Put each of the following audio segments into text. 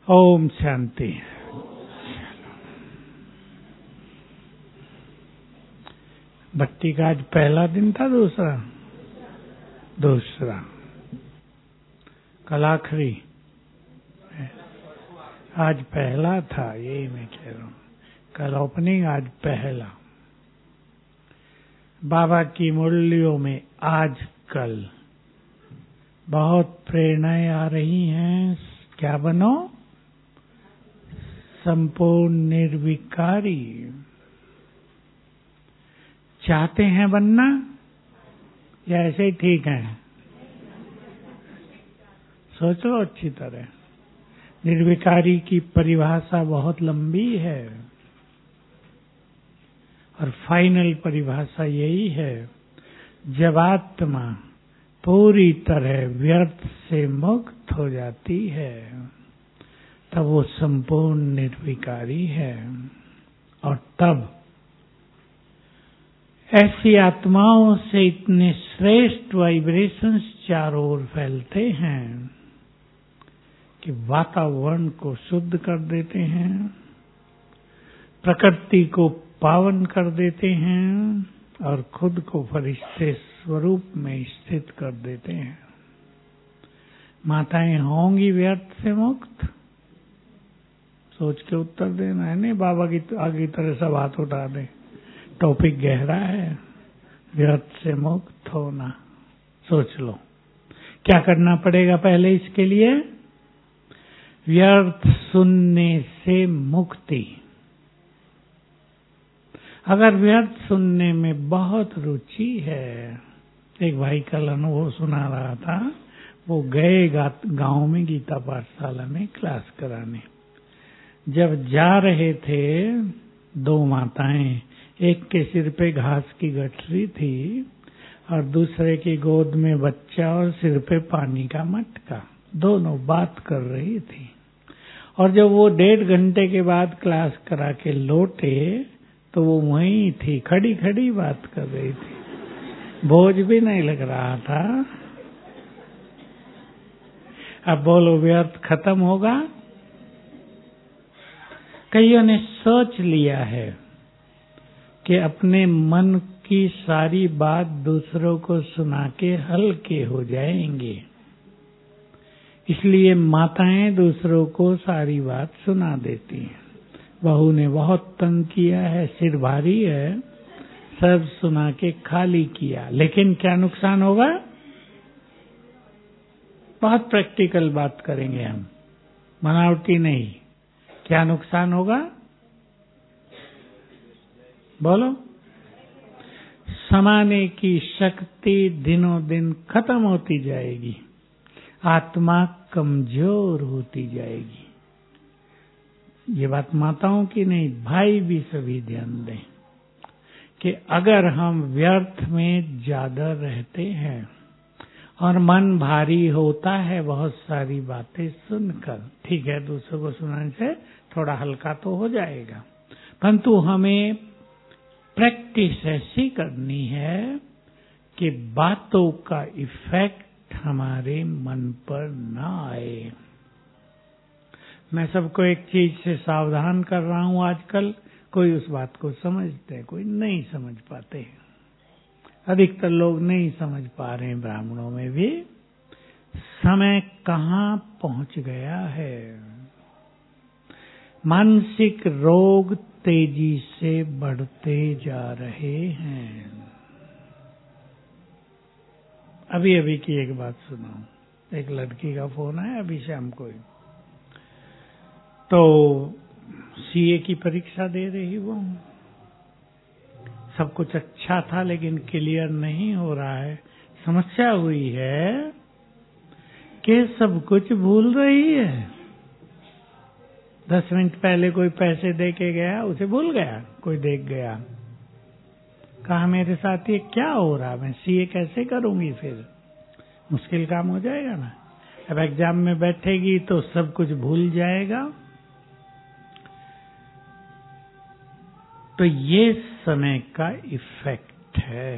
ओम शांति। भक्ति का आज पहला दिन था, दूसरा कल आखिरी, आज पहला था, यही मैं कह रहा हूँ। कल ओपनिंग, आज पहला। बाबा की मुरलियों में आज कल बहुत प्रेरणाएं आ रही हैं। क्या बनो? संपूर्ण निर्विकारी। चाहते हैं बनना या ऐसे ही ठीक है? सोच लो अच्छी तरह। निर्विकारी की परिभाषा बहुत लंबी है और फाइनल परिभाषा यही है, जब आत्मा पूरी तरह व्यर्थ से मुक्त हो जाती है तब वो संपूर्ण निर्विकारी है। और तब ऐसी आत्माओं से इतने श्रेष्ठ वाइब्रेशंस चारों ओर फैलते हैं कि वातावरण को शुद्ध कर देते हैं, प्रकृति को पावन कर देते हैं और खुद को फरिश्ते स्वरूप में स्थित कर देते हैं। माताएं होंगी व्यर्थ से मुक्त? सोच के उत्तर देना है। नहीं बाबा की आगे तरह सब हाथ उठा दे। टॉपिक गहरा है, व्यर्थ से मुक्त होना। सोच लो क्या करना पड़ेगा पहले इसके लिए? व्यर्थ सुनने से मुक्ति। अगर व्यर्थ सुनने में बहुत रुचि है, एक भाई कल अनुभव सुना रहा था, वो गए गांव में गीता पाठशाला में क्लास कराने। जब जा रहे थे, दो माताएं, एक के सिर पे घास की गठरी थी और दूसरे की गोद में बच्चा और सिर पे पानी का मटका, दोनों बात कर रही थी। और जब वो 1.5 घंटे के बाद क्लास करा के लौटे तो वो वहीं थी, खड़ी खड़ी बात कर रही थी, बोझ भी नहीं लग रहा था। अब बोलो व्यर्थ खत्म होगा? कईयों ने सोच लिया है कि अपने मन की सारी बात दूसरों को सुना के हल्के हो जाएंगे, इसलिए माताएं दूसरों को सारी बात सुना देती हैं। बहू ने बहुत तंग किया है, सिर भारी है, सब सुना के खाली किया, लेकिन क्या नुकसान होगा? बहुत प्रैक्टिकल बात करेंगे हम, बनावटी नहीं। क्या नुकसान होगा? बोलो। समाने की शक्ति दिनों दिन खत्म होती जाएगी, आत्मा कमजोर होती जाएगी। ये बात माताओं की नहीं, भाई भी सभी ध्यान दें कि अगर हम व्यर्थ में ज्यादा रहते हैं और मन भारी होता है बहुत सारी बातें सुनकर, ठीक है दूसरों को सुनाने से थोड़ा हल्का तो हो जाएगा, परंतु हमें प्रैक्टिस ऐसी करनी है कि बातों का इफेक्ट हमारे मन पर ना आए। मैं सबको एक चीज से सावधान कर रहा हूं आजकल, कोई उस बात को समझते हैं, कोई नहीं समझ पाते हैं। अधिकतर लोग नहीं समझ पा रहे हैं, ब्राह्मणों में भी। समय कहां पहुंच गया है? मानसिक रोग तेजी से बढ़ते जा रहे हैं। अभी अभी की एक बात सुनाऊं। एक लड़की का फोन आया अभी शाम को, तो सीए की परीक्षा दे रही वो, सब कुछ अच्छा था लेकिन क्लियर नहीं हो रहा है। समस्या हुई है कि सब कुछ भूल रही है। 10 मिनट पहले कोई पैसे दे के गया, उसे भूल गया, कोई देख गया। कहा मेरे साथ ये क्या हो रहा, मैं सीए कैसे करूंगी? फिर मुश्किल काम हो जाएगा ना। अब एग्जाम में बैठेगी तो सब कुछ भूल जाएगा। तो ये समय का इफेक्ट है।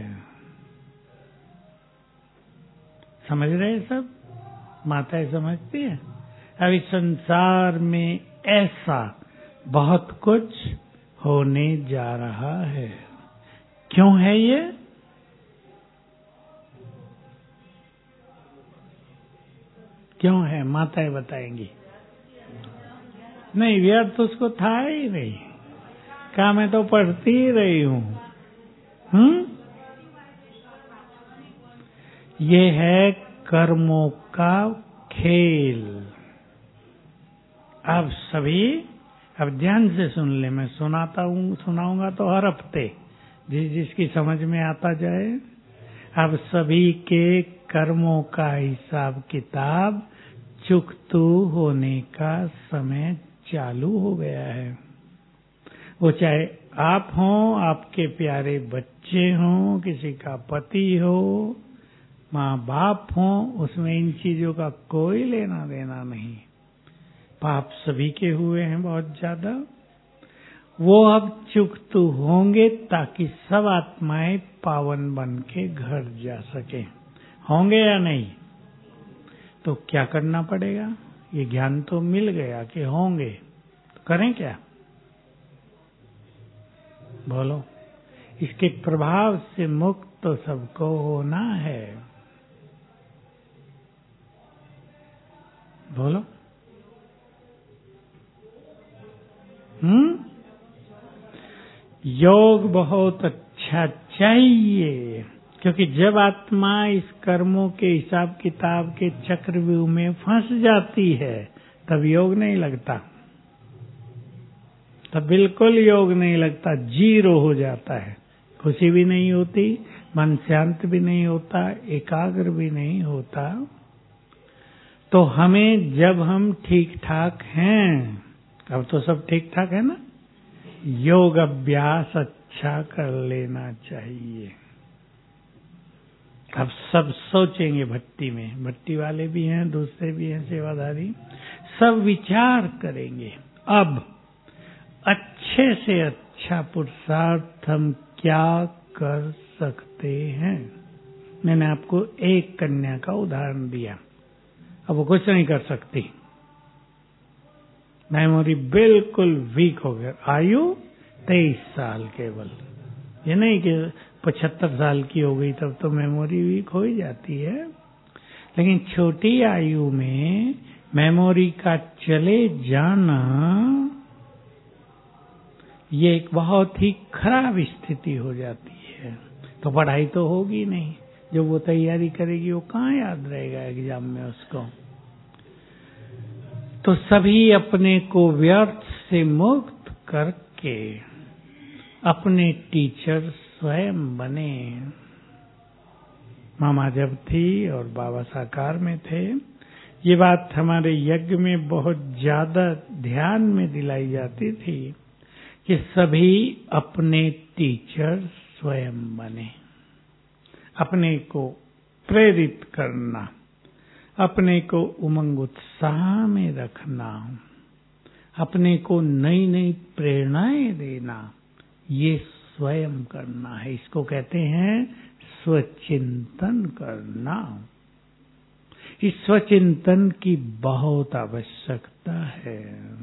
समझ रहे हैं सब? माताएं समझती है? अब इस संसार में ऐसा बहुत कुछ होने जा रहा है। क्यों है ये? क्यों है? माताएं बताएंगी। नहीं, व्यर्थ तो उसको था ही नहीं। क्या मैं तो पढ़ती ही रही हूं। ये है कर्मों का खेल। अब सभी, अब ध्यान से सुन ले, मैं सुनाऊंगा तो हर हफ्ते, जिसकी समझ में आता जाए। अब सभी के कर्मों का हिसाब किताब चुकतू होने का समय चालू हो गया है। वो चाहे आप हो, आपके प्यारे बच्चे हों, किसी का पति हो, माँ बाप हो, उसमें इन चीजों का कोई लेना देना नहीं। पाप सभी के हुए हैं बहुत ज्यादा। वो अब चुकतू होंगे ताकि सब आत्माएं पावन बन के घर जा सके। होंगे या नहीं? तो क्या करना पड़ेगा? ये ज्ञान तो मिल गया कि होंगे, तो करें क्या? बोलो। इसके प्रभाव से मुक्त तो सबको होना है। बोलो। योग बहुत अच्छा चाहिए, क्योंकि जब आत्मा इस कर्मों के हिसाब किताब के चक्रव्यूह में फंस जाती है, तब योग नहीं लगता। तब बिल्कुल योग नहीं लगता, जीरो हो जाता है। खुशी भी नहीं होती, मन शांत भी नहीं होता, एकाग्र भी नहीं होता। तो हमें, जब हम ठीक ठाक हैं, अब तो सब ठीक ठाक है ना, योग अभ्यास अच्छा कर लेना चाहिए। अब सब सोचेंगे भट्टी में, भट्टी वाले भी हैं, दूसरे भी हैं सेवाधारी, सब विचार करेंगे अब अच्छे से अच्छा पुरुषार्थ हम क्या कर सकते हैं। मैंने आपको एक कन्या का उदाहरण दिया, अब वो कुछ नहीं कर सकती, मेमोरी बिल्कुल वीक हो गया। आयु 23 साल केवल, ये नहीं कि 75 साल की हो गई तब तो मेमोरी वीक हो ही जाती है। लेकिन छोटी आयु में मेमोरी का चले जाना ये एक बहुत ही खराब स्थिति हो जाती है। तो पढ़ाई तो होगी नहीं, जो वो तैयारी करेगी वो कहाँ याद रहेगा एग्जाम में उसको। तो सभी अपने को व्यर्थ से मुक्त करके अपने टीचर स्वयं बने। मामा जब थी और बाबा साकार में थे, ये बात हमारे यज्ञ में बहुत ज्यादा ध्यान में दिलाई जाती थी कि सभी अपने टीचर स्वयं बने। अपने को प्रेरित करना, अपने को उमंग उत्साह में रखना, अपने को नई नई प्रेरणाएं देना, ये स्वयं करना है। इसको कहते हैं स्वचिंतन करना। इस स्वचिंतन की बहुत आवश्यकता है।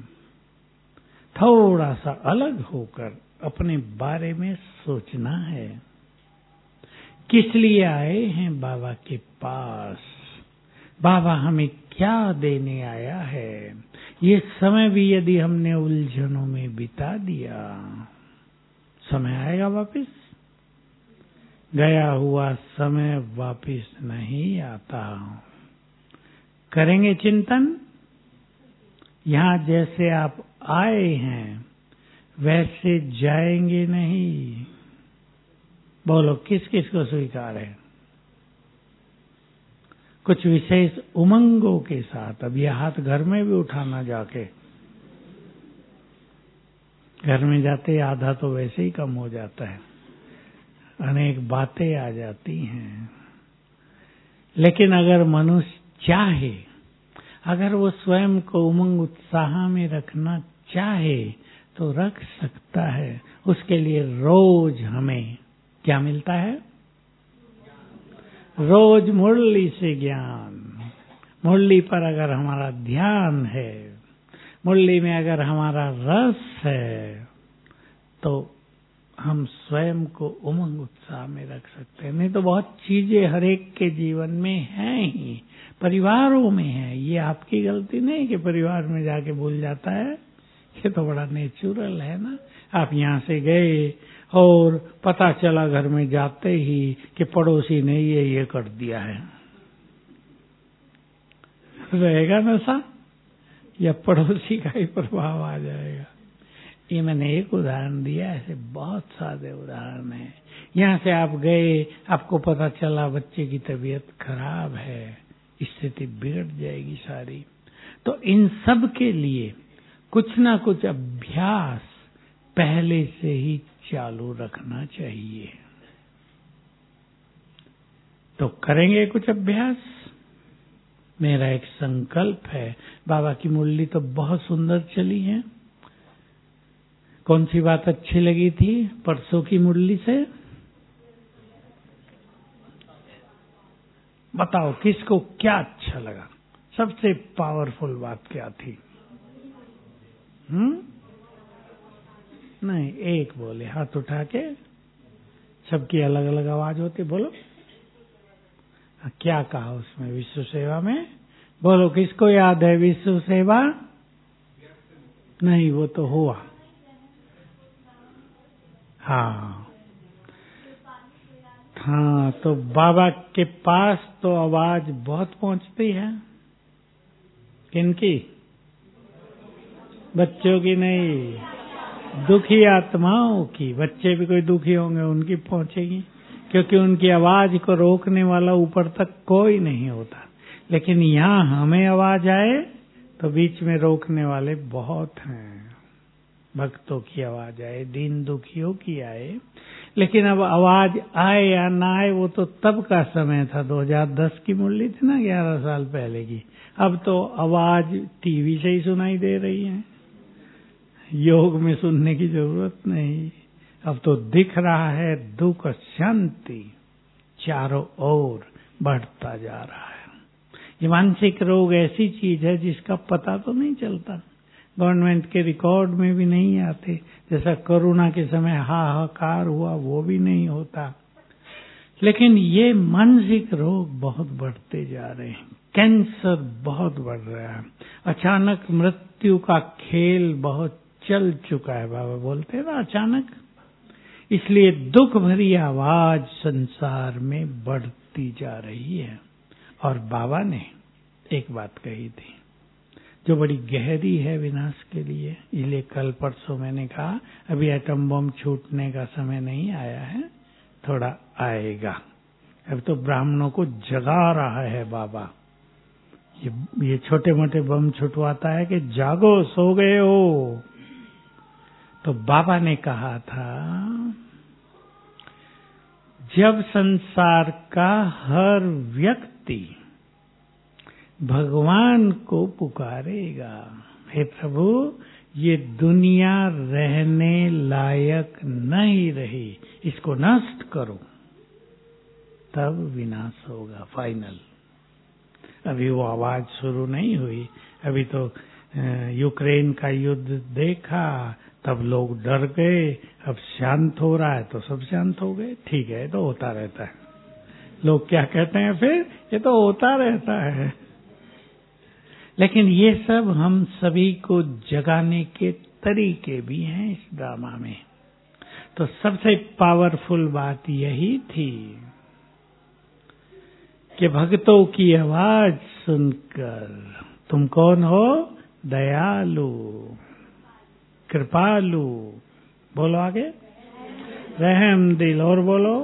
थोड़ा सा अलग होकर अपने बारे में सोचना है। किस लिए आए हैं बाबा के पास? बाबा हमें क्या देने आया है? ये समय भी यदि हमने उलझनों में बिता दिया, समय आएगा वापस? गया हुआ समय वापस नहीं आता। करेंगे चिंतन? यहाँ जैसे आप आए हैं वैसे जाएंगे नहीं। बोलो, किस किस को स्वीकार है? कुछ विशेष उमंगों के साथ। अब यह हाथ घर में भी उठाना, जाके घर में जाते आधा तो वैसे ही कम हो जाता है, अनेक बातें आ जाती हैं। लेकिन अगर मनुष्य चाहे, अगर वो स्वयं को उमंग उत्साह में रखना चाहे तो रख सकता है। उसके लिए रोज हमें क्या मिलता है? रोज मुरली से ज्ञान। मुरली पर अगर हमारा ध्यान है, मुरली में अगर हमारा रस है, तो हम स्वयं को उमंग उत्साह में रख सकते हैं। नहीं तो बहुत चीजें हर एक के जीवन में हैं ही, परिवारों में है। ये आपकी गलती नहीं कि परिवार में जाके भूल जाता है, ये तो बड़ा नेचुरल है ना। आप यहाँ से गए और पता चला घर में जाते ही कि पड़ोसी ने ये कर दिया है, रहेगा नशा या पड़ोसी का ही प्रभाव आ जाएगा। ये मैंने एक उदाहरण दिया, ऐसे बहुत सारे उदाहरण हैं। यहाँ से आप गए, आपको पता चला बच्चे की तबीयत खराब है, स्थिति बिगड़ जाएगी सारी। तो इन सब के लिए कुछ ना कुछ अभ्यास पहले से ही चालू रखना चाहिए। तो करेंगे कुछ अभ्यास। मेरा एक संकल्प है। बाबा की मुरली तो बहुत सुंदर चली है। कौन सी बात अच्छी लगी थी परसों की मुरली से? बताओ किसको क्या अच्छा लगा? सबसे पावरफुल बात क्या थी? नहीं, एक बोले हाथ उठा के। सबकी अलग अलग आवाज होती, बोलो क्या कहा उसमें? विश्व सेवा में बोलो, किसको याद है विश्व सेवा? नहीं, वो तो हुआ। हाँ, तो बाबा के पास तो आवाज बहुत पहुंचती है। किनकी? बच्चों की नहीं, दुखी आत्माओं की। बच्चे भी कोई दुखी होंगे, उनकी पहुंचेगी, क्योंकि उनकी आवाज को रोकने वाला ऊपर तक कोई नहीं होता। लेकिन यहाँ हमें आवाज आए तो बीच में रोकने वाले बहुत हैं। भक्तों की आवाज आए, दीन दुखियों की आए। लेकिन अब आवाज आए या ना आए, वो तो तब का समय था। 2010 की मुरली थी ना, 11 साल पहले की। अब तो आवाज टीवी से ही सुनाई दे रही है, योग में सुनने की जरूरत नहीं। अब तो दिख रहा है दुख शांति चारों ओर बढ़ता जा रहा है। ये मानसिक रोग ऐसी चीज है जिसका पता तो नहीं चलता, गवर्नमेंट के रिकॉर्ड में भी नहीं आते। जैसा कोरोना के समय हाहाकार हुआ, वो भी नहीं होता। लेकिन ये मानसिक रोग बहुत बढ़ते जा रहे हैं। कैंसर बहुत बढ़ रहा है। अचानक मृत्यु का खेल बहुत चल चुका है। बाबा बोलते हैं ना, अचानक। इसलिए दुख भरी आवाज संसार में बढ़ती जा रही है। और बाबा ने एक बात कही थी जो बड़ी गहरी है विनाश के लिए। इसलिए कल परसों मैंने कहा अभी एटम बम छूटने का समय नहीं आया है, थोड़ा आएगा। अब तो ब्राह्मणों को जगा रहा है बाबा। ये छोटे मोटे बम छुटवाता है कि जागो, सो गए हो। तो बाबा ने कहा था, जब संसार का हर व्यक्ति भगवान को पुकारेगा, हे प्रभु ये दुनिया रहने लायक नहीं रही, इसको नष्ट करो, तब विनाश होगा फाइनल। अभी वो आवाज शुरू नहीं हुई। अभी तो यूक्रेन का युद्ध देखा, तब लोग डर गए। अब शांत हो रहा है तो सब शांत हो गए। ठीक है, तो होता रहता है। लोग क्या कहते हैं फिर? ये तो होता रहता है। लेकिन ये सब हम सभी को जगाने के तरीके भी हैं इस ड्रामा में। तो सबसे पावरफुल बात यही थी कि भक्तों की आवाज सुनकर, तुम कौन हो? दयालु, कृपालु, बोलो आगे, रहम दिल, और बोलो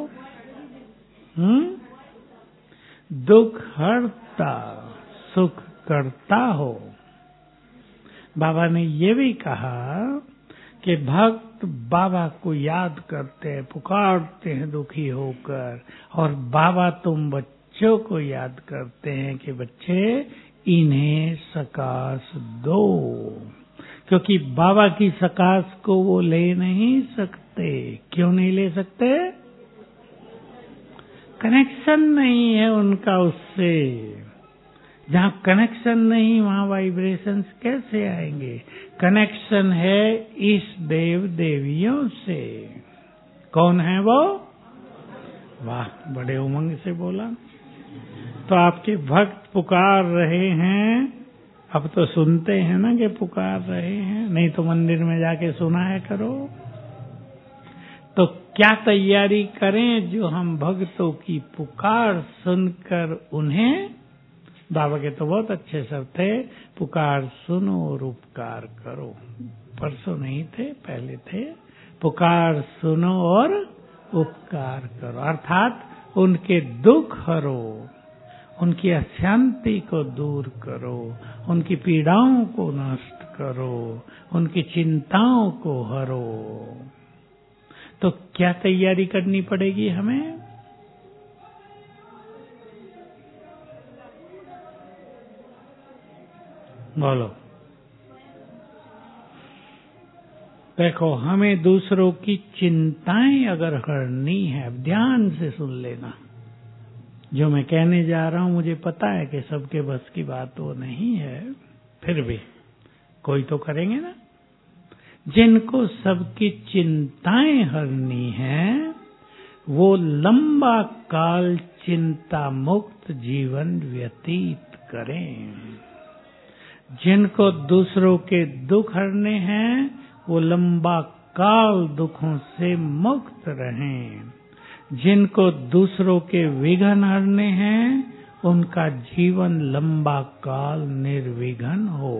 दुख हरता सुख करता हो। बाबा ने ये भी कहा कि भक्त बाबा को याद करते हैं, पुकारते हैं दुखी होकर, और बाबा तुम बच्चों को याद करते हैं कि बच्चे इन्हें सकाश दो, क्योंकि बाबा की सकाश को वो ले नहीं सकते। क्यों नहीं ले सकते? कनेक्शन नहीं है उनका उससे। जहाँ कनेक्शन नहीं वहाँ वाइब्रेशंस कैसे आएंगे? कनेक्शन है इस देव देवियों से। कौन है वो? वाह, बड़े उमंग से बोला। तो आपके भक्त पुकार रहे हैं, अब तो सुनते हैं ना कि पुकार रहे हैं, नहीं तो मंदिर में जाके सुनाया करो। तो क्या तैयारी करें जो हम भक्तों की पुकार सुनकर उन्हें, बाबा के तो बहुत अच्छे शब्द थे, पुकार सुनो और उपकार करो। परसों नहीं थे, पहले थे, पुकार सुनो और उपकार करो, अर्थात उनके दुख हरो, उनकी अशांति को दूर करो, उनकी पीड़ाओं को नष्ट करो, उनकी चिंताओं को हरो। तो क्या तैयारी करनी पड़ेगी हमें? बोलो। देखो, हमें दूसरों की चिंताएं अगर हरनी है, ध्यान से सुन लेना। जो मैं कहने जा रहा हूं मुझे पता है कि सबके बस की बात वो नहीं है, फिर भी कोई तो करेंगे ना। जिनको सबकी चिंताएं हरनी हैं, वो लंबा काल चिंता मुक्त जीवन व्यतीत करें। जिनको दूसरों के दुख हरने हैं, वो लंबा काल दुखों से मुक्त रहें। जिनको दूसरों के विघ्न हरने हैं, उनका जीवन लंबा काल निर्विघ्न हो।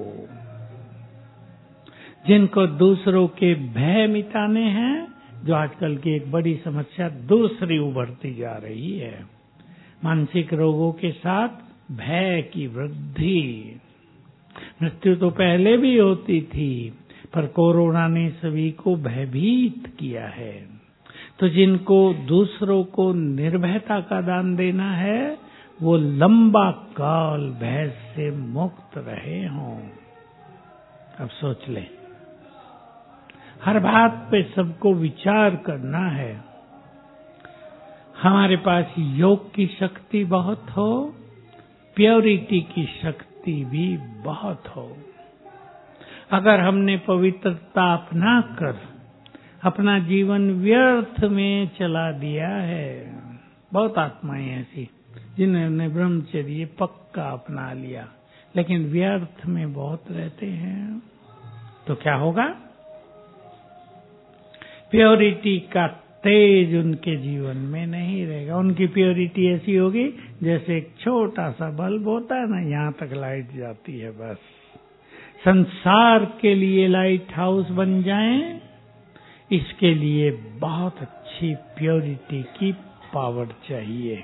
जिनको दूसरों के भय मिटाने हैं, जो आजकल की एक बड़ी समस्या दूसरी उभरती जा रही है, मानसिक रोगों के साथ भय की वृद्धि। मृत्यु तो पहले भी होती थी, पर कोरोना ने सभी को भयभीत किया है। तो जिनको दूसरों को निर्भयता का दान देना है, वो लंबा काल भय से मुक्त रहे हों। अब सोच ले, हर बात पे सबको विचार करना है। हमारे पास योग की शक्ति बहुत हो, प्योरिटी की शक्ति भी बहुत हो। अगर हमने पवित्रता अपना कर अपना जीवन व्यर्थ में चला दिया है, बहुत आत्माएं ऐसी जिन्होंने ब्रह्मचर्य पक्का अपना लिया लेकिन व्यर्थ में बहुत रहते हैं, तो क्या होगा? प्योरिटी का तेज उनके जीवन में नहीं रहेगा। उनकी प्योरिटी ऐसी होगी जैसे एक छोटा सा बल्ब होता है ना, यहाँ तक लाइट जाती है बस। संसार के लिए लाइट हाउस बन जाएं, इसके लिए बहुत अच्छी प्योरिटी की पावर चाहिए।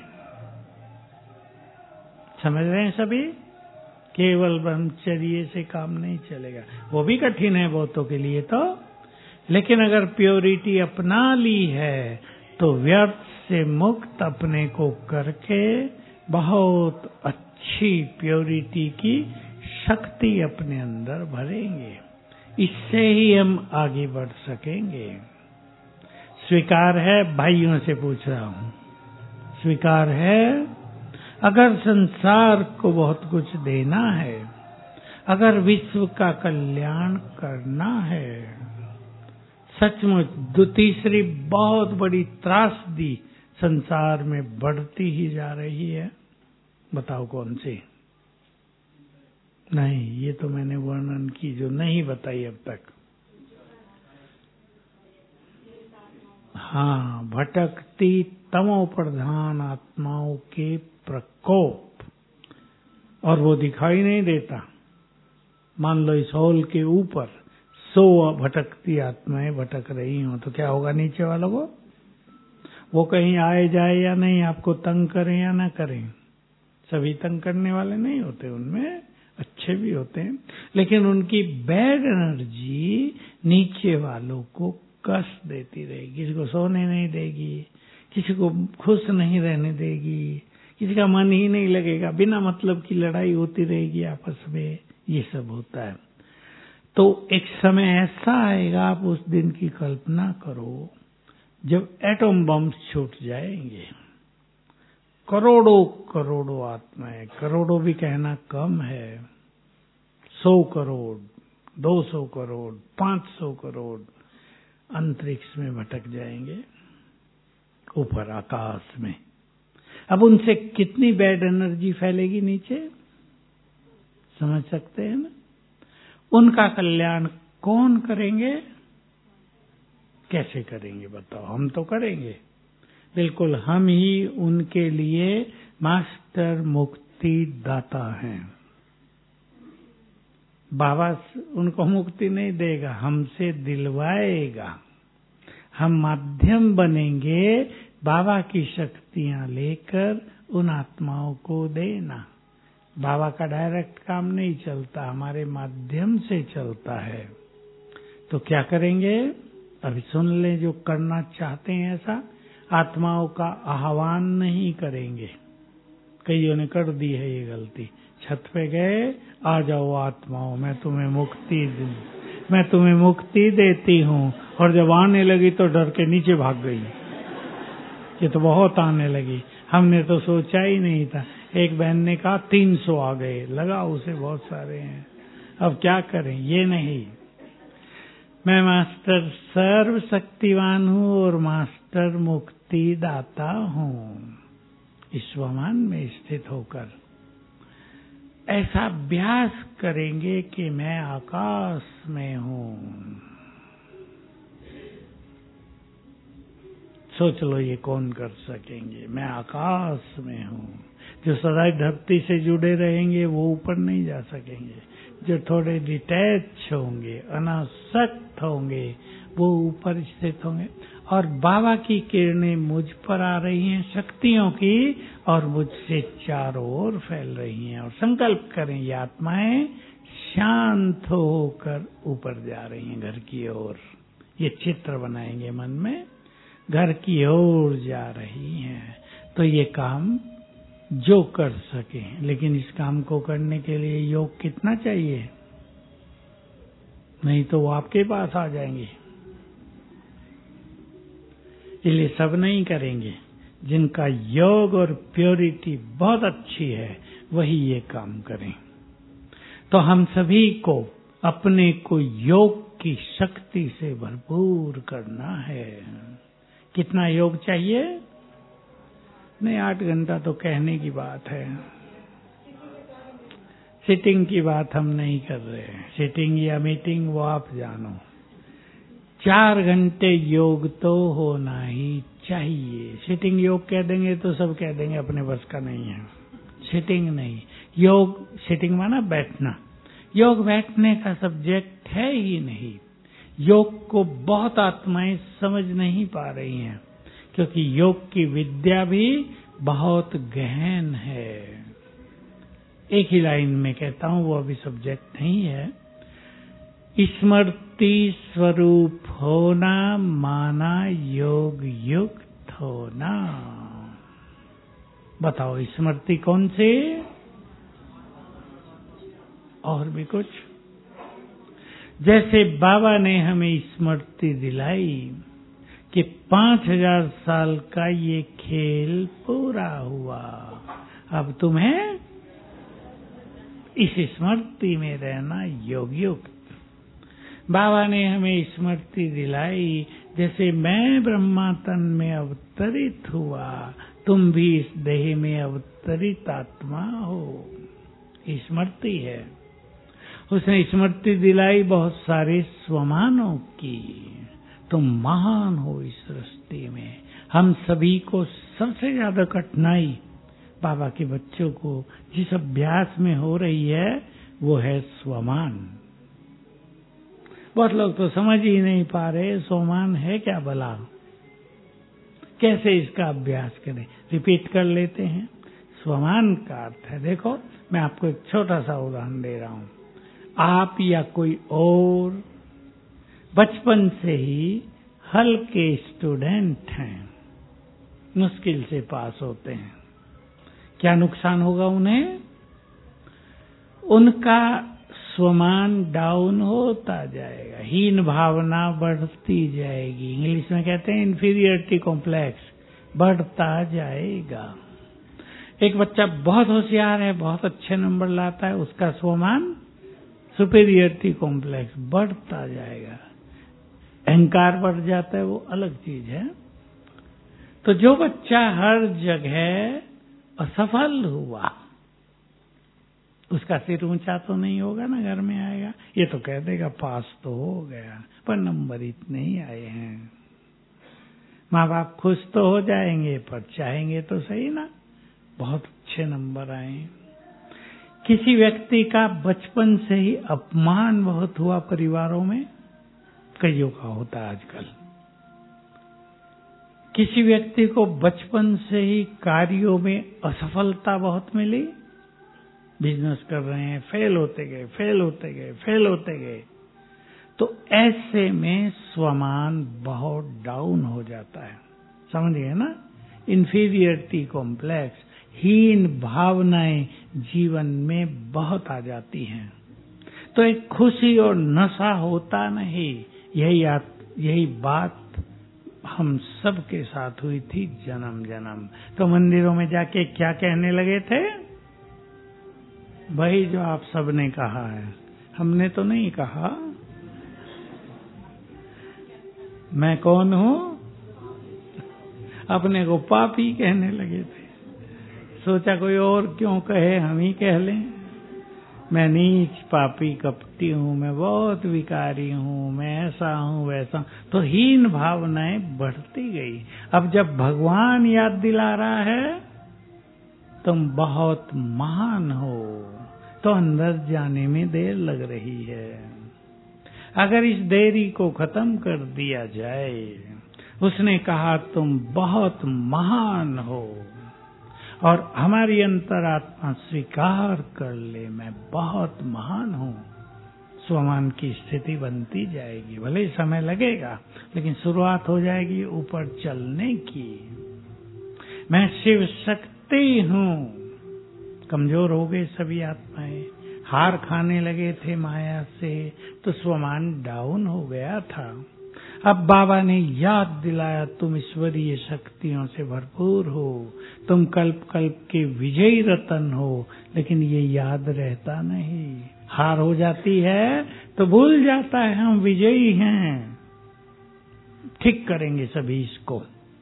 समझ रहे हैं सभी? केवल ब्रह्मचर्य से काम नहीं चलेगा, वो भी कठिन है बहुतों के लिए तो, लेकिन अगर प्योरिटी अपना ली है तो व्यर्थ से मुक्त अपने को करके बहुत अच्छी प्योरिटी की शक्ति अपने अंदर भरेंगे। इससे ही हम आगे बढ़ सकेंगे। स्वीकार है? भाइयों से पूछ रहा हूं, स्वीकार है? अगर संसार को बहुत कुछ देना है, अगर विश्व का कल्याण करना है, सचमुच तीसरी बहुत बड़ी त्रासदी संसार में बढ़ती ही जा रही है, बताओ कौन सी? नहीं, ये तो मैंने वर्णन की जो नहीं बताई अब तक। हाँ, भटकती तमो प्रधान आत्माओं के प्रकोप, और वो दिखाई नहीं देता। मान लो इस हॉल के ऊपर 100 भटकती आत्माएं भटक रही हो, तो क्या होगा नीचे वालों को? वो कहीं आए जाए या नहीं, आपको तंग करें या ना करें, सभी तंग करने वाले नहीं होते, उनमें अच्छे भी होते हैं, लेकिन उनकी बैड एनर्जी नीचे वालों को कष्ट देती रहेगी, किसी को सोने नहीं देगी, किसी को खुश नहीं रहने देगी, किसी का मन ही नहीं लगेगा, बिना मतलब की लड़ाई होती रहेगी आपस में, ये सब होता है। तो एक समय ऐसा आएगा, आप उस दिन की कल्पना करो जब एटम बम छूट जाएंगे, करोड़ों करोड़ों आत्माएं, करोड़ों भी कहना कम है, 100 करोड़, 200 करोड़, 500 करोड़ अंतरिक्ष में भटक जाएंगे, ऊपर आकाश में। अब उनसे कितनी बैड एनर्जी फैलेगी नीचे, समझ सकते हैं ना? उनका कल्याण कौन करेंगे, कैसे करेंगे बताओ? हम तो करेंगे, बिल्कुल हम ही उनके लिए मास्टर मुक्ति दाता हैं। बाबा उनको मुक्ति नहीं देगा, हमसे दिलवाएगा। हम माध्यम बनेंगे बाबा की शक्तियां लेकर उन आत्माओं को देना। बाबा का डायरेक्ट काम नहीं चलता, हमारे माध्यम से चलता है। तो क्या करेंगे? अभी सुन ले, जो करना चाहते हैं ऐसा, आत्माओं का आह्वान नहीं करेंगे। कईयों ने कर दी है ये गलती, छत पे गए, आ जाओ आत्माओं, मैं तुम्हें मुक्ति देती हूँ, और जब आने लगी तो डर के नीचे भाग गई। ये तो बहुत आने लगी, हमने तो सोचा ही नहीं था। एक बहन ने कहा 300 आ गए, लगा उसे बहुत सारे हैं। अब क्या करें? ये नहीं, मैं मास्टर सर्वशक्तिवान हूँ और मास्टर मुक्ति दाता हूँ। ईश्वरमान में स्थित होकर ऐसा अभ्यास करेंगे कि मैं आकाश में हूँ। सोच लो ये कौन कर सकेंगे? मैं आकाश में हूँ। जो सदा धरती से जुड़े रहेंगे वो ऊपर नहीं जा सकेंगे, जो थोड़े डिटैच होंगे, अनासक्त होंगे, वो ऊपर स्थित होंगे। और बाबा की किरणें मुझ पर आ रही हैं, शक्तियों की, और मुझसे चारों ओर फैल रही हैं। और संकल्प करें, ये आत्माएं शांत होकर ऊपर जा रही हैं घर की ओर। ये चित्र बनाएंगे मन में, घर की ओर जा रही हैं। तो ये काम जो कर सके, लेकिन इस काम को करने के लिए योग कितना चाहिए? नहीं तो वो आपके पास आ जाएंगे। इसलिए सब नहीं करेंगे, जिनका योग और प्योरिटी बहुत अच्छी है वही ये काम करें। तो हम सभी को अपने को योग की शक्ति से भरपूर करना है। कितना योग चाहिए? नहीं, 8 घंटा तो कहने की बात है, सिटिंग की बात हम नहीं कर रहे हैं। सिटिंग या मीटिंग वो आप जानो। 4 घंटे योग तो होना ही चाहिए। सिटिंग योग कह देंगे तो सब कह देंगे अपने बस का नहीं है। सिटिंग नहीं, योग, सिटिंग माना बैठना। योग बैठने का सब्जेक्ट है ही नहीं। योग को बहुत आत्माएं समझ नहीं पा रही हैं, क्योंकि योग की विद्या भी बहुत गहन है। एक ही लाइन में कहता हूं, वो अभी सब्जेक्ट नहीं है। स्मृति स्वरूप होना माना योग युक्त होना। बताओ स्मृति कौन सी? और भी कुछ? जैसे बाबा ने हमें स्मृति दिलाई कि 5000 साल का ये खेल पूरा हुआ, अब तुम्हें इस स्मृति में रहना योग युक्त। बाबा ने हमें स्मृति दिलाई, जैसे मैं ब्रह्मा तन में अवतरित हुआ, तुम भी इस देह में अवतरित आत्मा हो। स्मृति है। उसने स्मृति दिलाई बहुत सारे स्वमानों की। तुम महान हो इस सृष्टि में। हम सभी को सबसे ज्यादा कठिनाई बाबा के बच्चों को जिस अभ्यास में हो रही है वो है स्वमान। बहुत लोग तो समझ ही नहीं पा रहे स्वमान है क्या भला, कैसे इसका अभ्यास करें। रिपीट कर लेते हैं। स्वमान का अर्थ है, देखो मैं आपको एक छोटा सा उदाहरण दे रहा हूं। आप या कोई और बचपन से ही हल्के स्टूडेंट हैं, मुश्किल से पास होते हैं। क्या नुकसान होगा उन्हें? उनका स्वमान डाउन होता जाएगा, हीन भावना बढ़ती जाएगी। इंग्लिश में कहते हैं इंफीरियरिटी कॉम्प्लेक्स बढ़ता जाएगा। एक बच्चा बहुत होशियार है, बहुत अच्छे नंबर लाता है, उसका स्वमान सुपीरियरिटी कॉम्प्लेक्स बढ़ता जाएगा, अहंकार बढ़ जाता है, वो अलग चीज है। तो जो बच्चा हर जगह असफल हुआ, उसका सिर ऊंचा तो नहीं होगा ना, घर में आएगा ये तो कह देगा पास तो हो गया, पर नंबर इतने ही आए हैं। माँ बाप खुश तो हो जाएंगे, पर चाहेंगे तो सही ना बहुत अच्छे नंबर आए। किसी व्यक्ति का बचपन से ही अपमान बहुत हुआ परिवारों में, कईयों का होता है आजकल। किसी व्यक्ति को बचपन से ही कार्यों में असफलता बहुत मिली, बिजनेस कर रहे हैं, फेल होते गए, फेल होते गए, फेल होते गए, तो ऐसे में स्वमान बहुत डाउन हो जाता है, समझिए ना। इंफीरियरिटी कॉम्प्लेक्स, हीन भावनाएं जीवन में बहुत आ जाती हैं। तो एक खुशी और नशा होता नहीं, यही बात हम सब के साथ हुई थी जन्म जन्म। तो मंदिरों में जाके क्या कहने लगे थे? वही जो आप सबने कहा है, हमने तो नहीं कहा। मैं कौन हूं? अपने को पापी कहने लगे थे। सोचा कोई और क्यों कहे, हम ही कह लें। मैं नीच पापी कपटी हूं, मैं बहुत विकारी हूं, मैं ऐसा हूं वैसा। तो हीन भावनाएं बढ़ती गई। अब जब भगवान याद दिला रहा है तुम बहुत महान हो, तो अंदर जाने में देर लग रही है। अगर इस देरी को खत्म कर दिया जाए, उसने कहा तुम बहुत महान हो, और हमारी अंतरात्मा स्वीकार कर ले मैं बहुत महान हूं, स्वमान की स्थिति बनती जाएगी। भले ही समय लगेगा, लेकिन शुरुआत हो जाएगी ऊपर चलने की। मैं शिव शक्ति हूं। कमजोर हो गए सभी आत्माएं, हार खाने लगे थे माया से, तो स्वमान डाउन हो गया था। अब बाबा ने याद दिलाया तुम ईश्वरीय शक्तियों से भरपूर हो, तुम कल्प कल्प के विजयी रतन हो। लेकिन ये याद रहता नहीं, हार हो जाती है तो भूल जाता है हम विजयी हैं। ठीक करेंगे सभी इसको।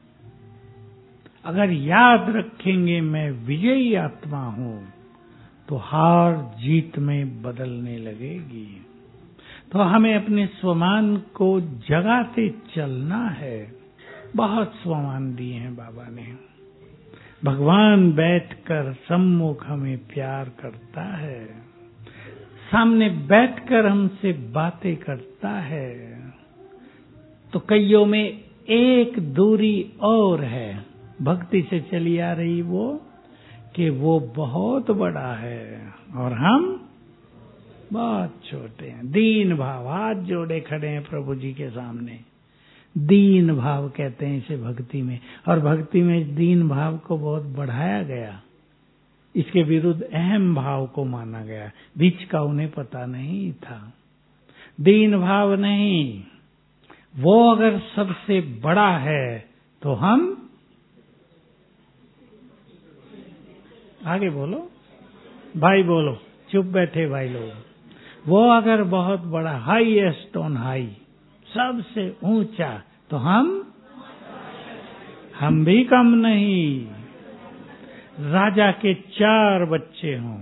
अगर याद रखेंगे मैं विजयी आत्मा हूं, तो हार जीत में बदलने लगेगी। तो हमें अपने स्वमान को जगाते चलना है। बहुत स्वमान दिए हैं बाबा ने। भगवान बैठकर सम्मुख हमें प्यार करता है, सामने बैठकर हमसे बातें करता है। तो कईयों में एक दूरी और है भक्ति से चली आ रही, वो कि वो बहुत बड़ा है और हम बहुत छोटे हैं। दीन भाव, हाथ जोड़े खड़े हैं प्रभु जी के सामने। दीन भाव कहते हैं इसे भक्ति में, और भक्ति में दीन भाव को बहुत बढ़ाया गया। इसके विरुद्ध अहम भाव को माना गया, बीच का उन्हें पता नहीं था। दीन भाव नहीं, वो अगर सबसे बड़ा है तो हम आगे बोलो भाई, बोलो, चुप बैठे भाई लोग। वो अगर बहुत बड़ा, हाईएस्ट ऑन हाई, सबसे ऊंचा, तो हम भी कम नहीं। राजा के 4 बच्चे हों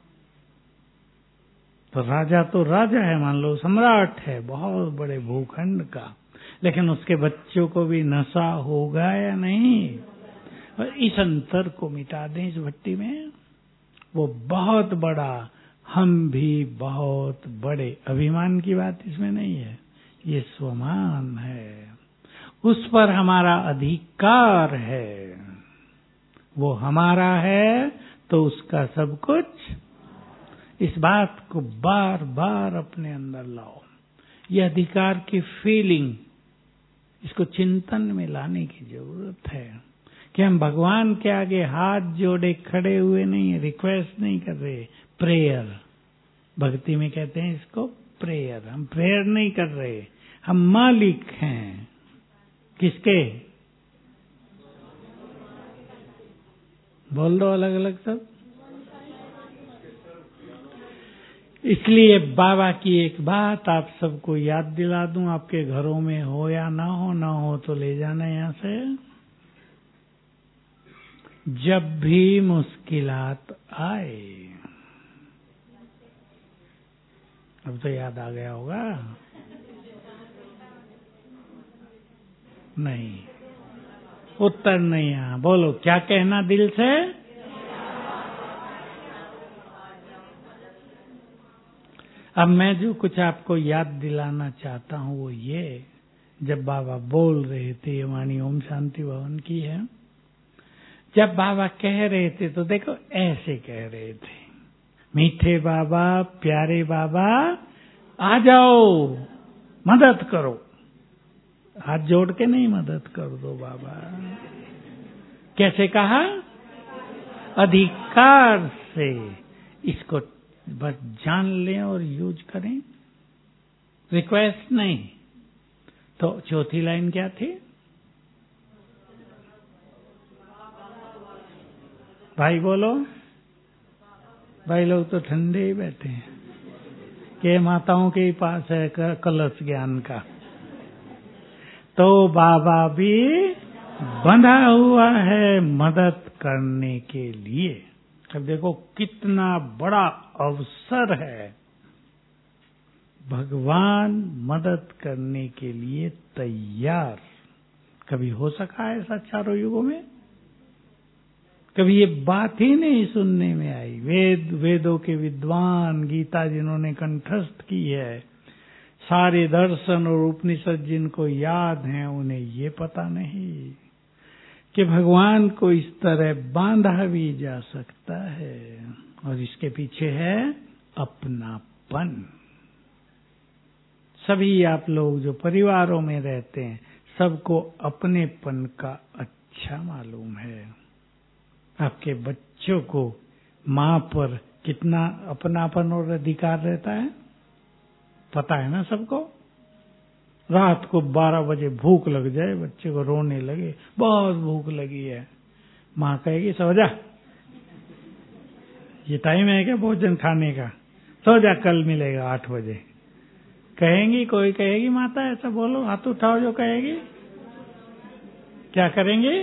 तो राजा है, मान लो सम्राट है बहुत बड़े भूखंड का, लेकिन उसके बच्चों को भी नशा होगा या नहीं? और इस अंतर को मिटा दें इस भट्टी में। वो बहुत बड़ा, हम भी बहुत बड़े। अभिमान की बात इसमें नहीं है, ये स्वमान है। उस पर हमारा अधिकार है, वो हमारा है तो उसका सब कुछ। इस बात को बार बार अपने अंदर लाओ। ये अधिकार की फीलिंग, इसको चिंतन में लाने की जरूरत है कि हम भगवान के आगे हाथ जोड़े खड़े हुए नहीं, रिक्वेस्ट नहीं कर रहे, प्रेयर। भक्ति में कहते हैं इसको प्रेयर। हम प्रेयर नहीं कर रहे, हम मालिक हैं। किसके? बोल दो अलग अलग सब। इसलिए बाबा की एक बात आप सबको याद दिला दूं, आपके घरों में हो या ना हो तो ले जाना यहाँ से। जब भी मुश्किलात आए, अब तो याद आ गया होगा। नहीं, उत्तर नहीं आया। बोलो क्या कहना दिल से। अब मैं जो कुछ आपको याद दिलाना चाहता हूँ वो ये, जब बाबा बोल रहे थे, ये वाणी ओम शांति भवन की है, जब बाबा कह रहे थे तो देखो ऐसे कह रहे थे, मीठे बाबा, प्यारे बाबा, आ जाओ, मदद करो। हाथ जोड़ के नहीं, मदद कर दो बाबा। कैसे कहा? अधिकार से। इसको बस जान लें और यूज करें, रिक्वेस्ट नहीं। तो चौथी लाइन क्या थी? भाई बोलो। भाई लोग तो ठंडे ही बैठे हैं, के माताओं के पास है कलश ज्ञान का। तो बाबा भी बंधा हुआ है मदद करने के लिए। अब देखो कितना बड़ा अवसर है, भगवान मदद करने के लिए तैयार। कभी हो सका है ऐसा चारों युगों में? कभी ये बात ही नहीं सुनने में आई। वेदों के विद्वान, गीता जिन्होंने कंठस्थ की है, सारे दर्शन और उपनिषद जिनको याद हैं, उन्हें ये पता नहीं कि भगवान को इस तरह बांधा भी जा सकता है। और इसके पीछे है अपनापन। सभी आप लोग जो परिवारों में रहते हैं, सबको अपनेपन का अच्छा मालूम है। आपके बच्चों को माँ पर कितना अपनापन और अधिकार रहता है, पता है ना सबको। रात को 12 बजे भूख लग जाए, बच्चे को रोने लगे, बहुत भूख लगी है, माँ कहेगी सो जा, ये टाइम है क्या भोजन खाने का, सो जा, कल मिलेगा 8 बजे। कहेंगी? कोई कहेगी माता ऐसा? बोलो, हाथ उठाओ जो कहेगी। क्या करेंगे?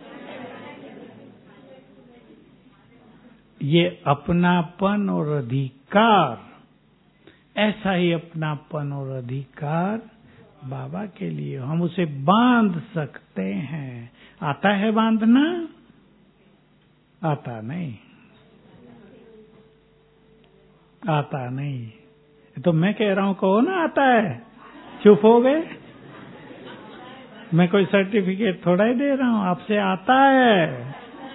ये अपनापन और अधिकार, ऐसा ही अपनापन और अधिकार बाबा के लिए हम उसे बांध सकते हैं। आता है बांधना? आता नहीं, आता नहीं। तो मैं कह रहा हूं, कहो ना आता है। चुप हो गए। मैं कोई सर्टिफिकेट थोड़ा ही दे रहा हूं, आपसे आता है।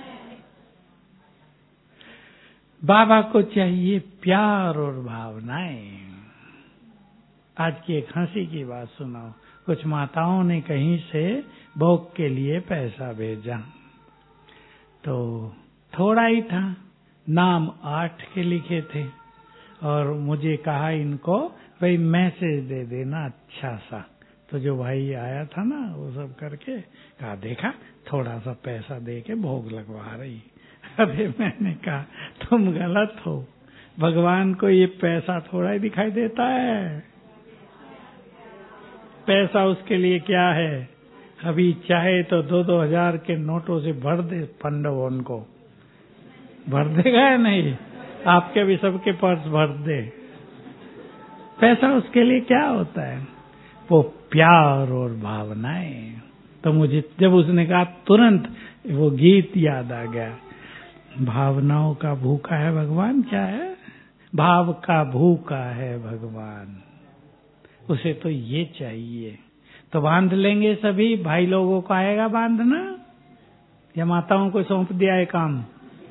बाबा को चाहिए प्यार और भावनाएं। आज की एक हंसी की बात सुनाओ। कुछ माताओं ने कहीं से भोग के लिए पैसा भेजा, तो थोड़ा ही था, नाम 8 के लिखे थे, और मुझे कहा इनको भाई मैसेज दे देना अच्छा सा। तो जो भाई आया था ना, वो सब करके कहा, देखा थोड़ा सा पैसा दे के भोग लगवा रही। अरे मैंने कहा तुम गलत हो, भगवान को ये पैसा थोड़ा ही दिखाई देता है। पैसा उसके लिए क्या है? अभी चाहे तो 2-2 हजार के नोटों से भर दे पंडव, उनको भर देगा या नहीं? आपके भी सबके पर्स भर दे। पैसा उसके लिए क्या होता है? वो प्यार और भावनाएं। तो मुझे जब उसने कहा, तुरंत वो गीत याद आ गया, भावनाओं का भूखा है भगवान। क्या है? भाव का भूखा है भगवान, उसे तो ये चाहिए। तो बांध लेंगे सभी भाई लोगों को। आएगा बांधना या माताओं को सौंप दिया है काम?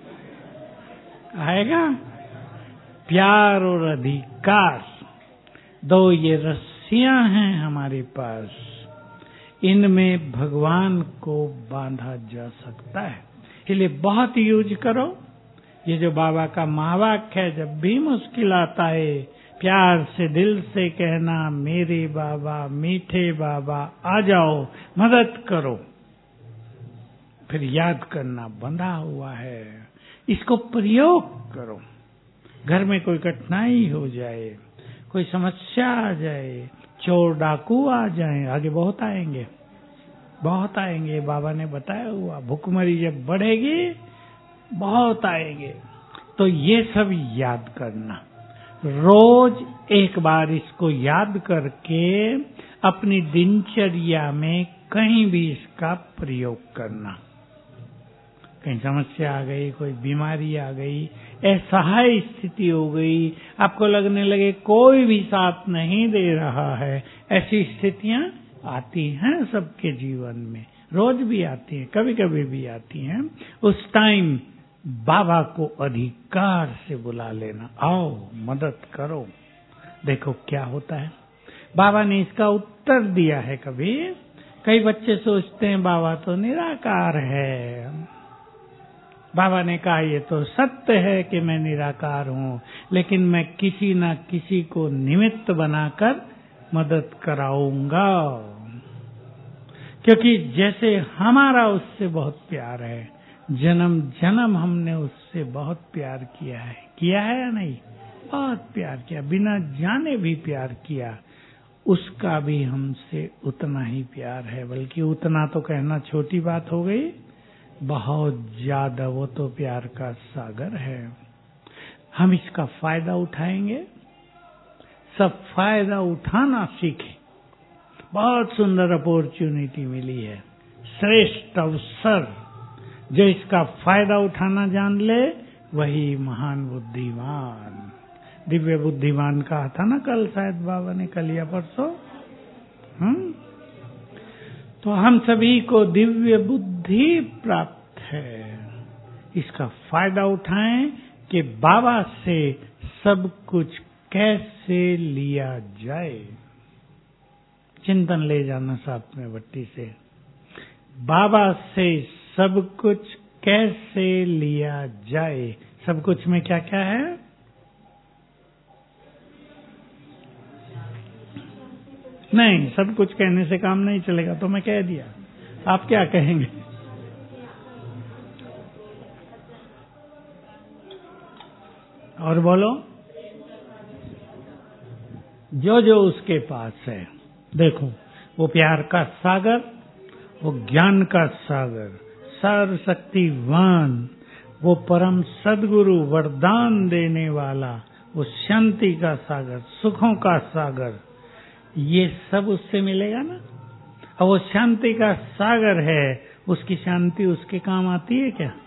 आएगा। प्यार और अधिकार, दो ये रस्सियां हैं हमारे पास, इनमें भगवान को बांधा जा सकता है। इसलिए बहुत यूज करो। ये जो बाबा का महावाक्य है, जब भी मुश्किल आता है, प्यार से दिल से कहना, मेरे बाबा, मीठे बाबा, आ जाओ, मदद करो। फिर याद करना बंधा हुआ है। इसको प्रयोग करो। घर में कोई कठिनाई हो जाए, कोई समस्या आ जाए, चोर डाकू आ जाए, आगे बहुत आएंगे, बहुत आएंगे। बाबा ने बताया हुआ, भुखमरी जब बढ़ेगी बहुत आएंगे। तो ये सब याद करना, रोज एक बार इसको याद करके अपनी दिनचर्या में कहीं भी इसका प्रयोग करना। कहीं समस्या आ गई, कोई बीमारी आ गई, असहाय स्थिति हो गई, आपको लगने लगे कोई भी साथ नहीं दे रहा है, ऐसी स्थितियां आती हैं सबके जीवन में, रोज भी आती हैं, कभी कभी भी आती हैं। उस टाइम बाबा को अधिकार से बुला लेना, आओ मदद करो, देखो क्या होता है। बाबा ने इसका उत्तर दिया है। कई बच्चे सोचते हैं बाबा तो निराकार है। बाबा ने कहा ये तो सत्य है कि मैं निराकार हूँ, लेकिन मैं किसी न किसी को निमित्त बनाकर मदद कराऊंगा, क्योंकि जैसे हमारा उससे बहुत प्यार है, जन्म जन्म हमने उससे बहुत प्यार किया है या नहीं? बहुत प्यार किया, बिना जाने भी प्यार किया। उसका भी हमसे उतना ही प्यार है, बल्कि उतना तो कहना छोटी बात हो गई, बहुत ज्यादा। वो तो प्यार का सागर है। हम इसका फायदा उठाएंगे, सब फायदा उठाना सीखें। बहुत सुंदर अपॉर्चुनिटी मिली है, श्रेष्ठ अवसर। जो इसका फायदा उठाना जान ले वही महान बुद्धिमान। दिव्य बुद्धिमान कहा था ना कल, शायद बाबा ने, कल या परसों। तो हम सभी को दिव्य बुद्धि प्राप्त है। इसका फायदा उठाएं कि बाबा से सब कुछ कैसे लिया जाए। चिंतन ले जाना साथ में भट्टी से, बाबा से सब कुछ कैसे लिया जाए। सब कुछ में क्या क्या है? नहीं, सब कुछ कहने से काम नहीं चलेगा, तो मैं कह दिया। आप क्या कहेंगे? और बोलो। जो जो उसके पास है, देखो वो प्यार का सागर, वो ज्ञान का सागर, सर्वशक्तिवान, वो परम सद्गुरु, वरदान देने वाला, वो शांति का सागर, सुखों का सागर, ये सब उससे मिलेगा ना। और वो शांति का सागर है, उसकी शांति उसके काम आती है क्या?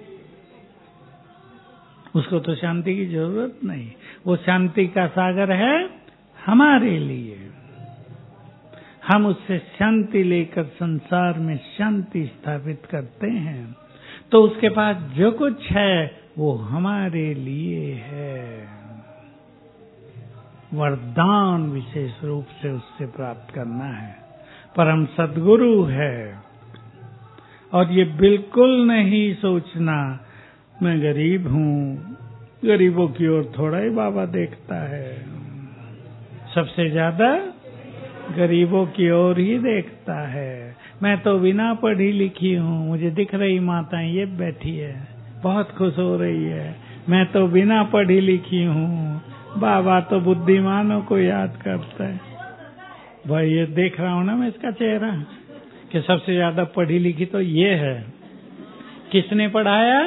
उसको तो शांति की जरूरत नहीं। वो शांति का सागर है हमारे लिए। हम उससे शांति लेकर संसार में शांति स्थापित करते हैं। तो उसके पास जो कुछ है वो हमारे लिए है। वरदान विशेष रूप से उससे प्राप्त करना है। परम सद्गुरु है। और ये बिल्कुल नहीं सोचना मैं गरीब हूँ, गरीबों की ओर थोड़ा ही बाबा देखता है। सबसे ज्यादा गरीबों की ओर ही देखता है। मैं तो बिना पढ़ी लिखी हूँ, मुझे दिख रही माताएं ये बैठी है, बहुत खुश हो रही है। मैं तो बिना पढ़ी लिखी हूँ, बाबा तो बुद्धिमानों को याद करता है। भाई ये देख रहा हूँ ना मैं इसका चेहरा, कि सबसे ज्यादा पढ़ी लिखी तो ये है। किसने पढ़ाया?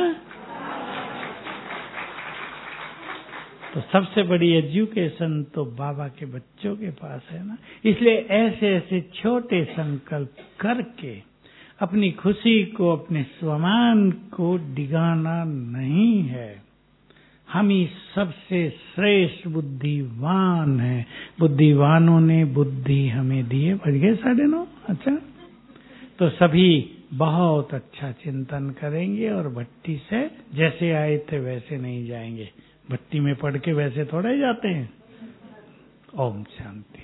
तो सबसे बड़ी एजुकेशन तो बाबा के बच्चों के पास है ना। इसलिए ऐसे ऐसे छोटे संकल्प करके अपनी खुशी को, अपने स्वमान को डिगाना नहीं है। हम ही सबसे श्रेष्ठ बुद्धिवान हैं। बुद्धिवानों ने बुद्धि हमें दी है। बढ़ गए 9:30? अच्छा, तो सभी बहुत अच्छा चिंतन करेंगे और भट्टी से जैसे आए थे वैसे नहीं जाएंगे। भट्टी में पढ़ के वैसे थोड़े ही जाते हैं। ओम शांति।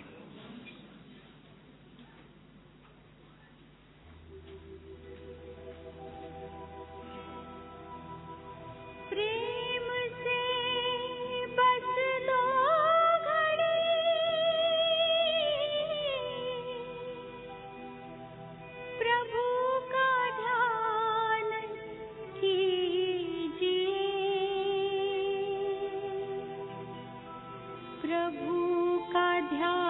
प्रभु का ध्यान ध्यान